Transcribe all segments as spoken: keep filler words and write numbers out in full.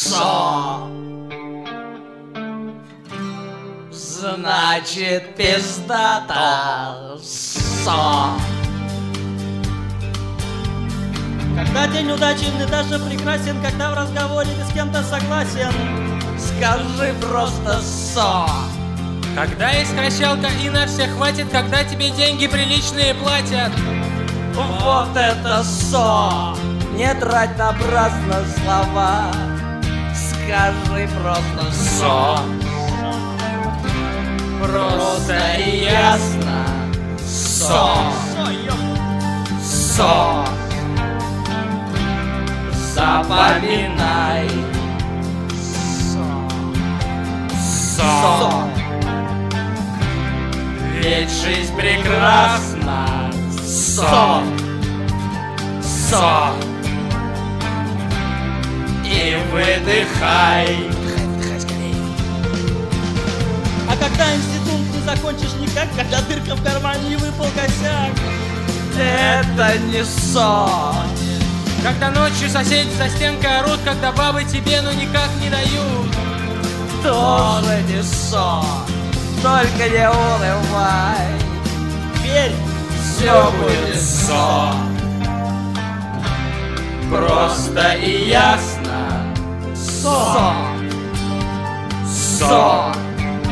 со. Значит, пиздата со. Когда день удачи мне даже прекрасен, когда в разговоре ты с кем-то согласен, скажи просто со. Когда есть кращалка и на всех хватит, когда тебе деньги приличные платят. Вот это со. Не трать напрасно слова, скажи просто со. Просто и ясно со. Со. Запоминай со. Со. Ведь жизнь прекрасна со. Со. И выдыхай. а когда институт не закончишь никак, когда дырка в кармане и выпал косяк, это не сон. Когда ночью соседи за стенкой орут, когда бабы тебе ну никак не дают, тоже не сон. Только не унывай, верь, все будет сон. Просто и ясно сон. Сон.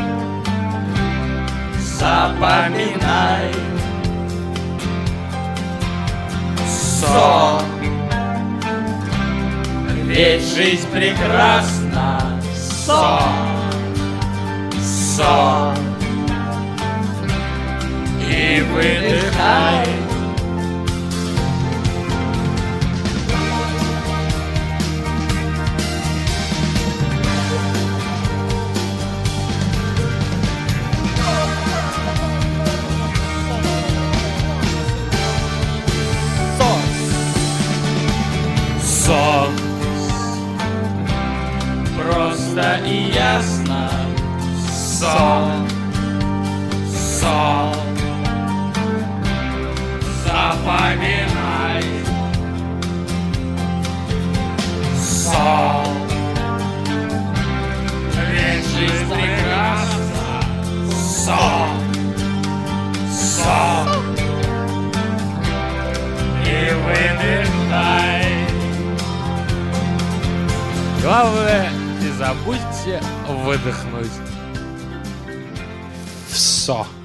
Запоминай сон. Ведь жизнь прекрасна сон. Сон. И выдыхай. Сон. Просто и ясно сон. Сон. Запоминай сон. Ведь жизнь прекрасна сон. Сон. И выдыхай. главное, не забудьте выдохнуть. Все.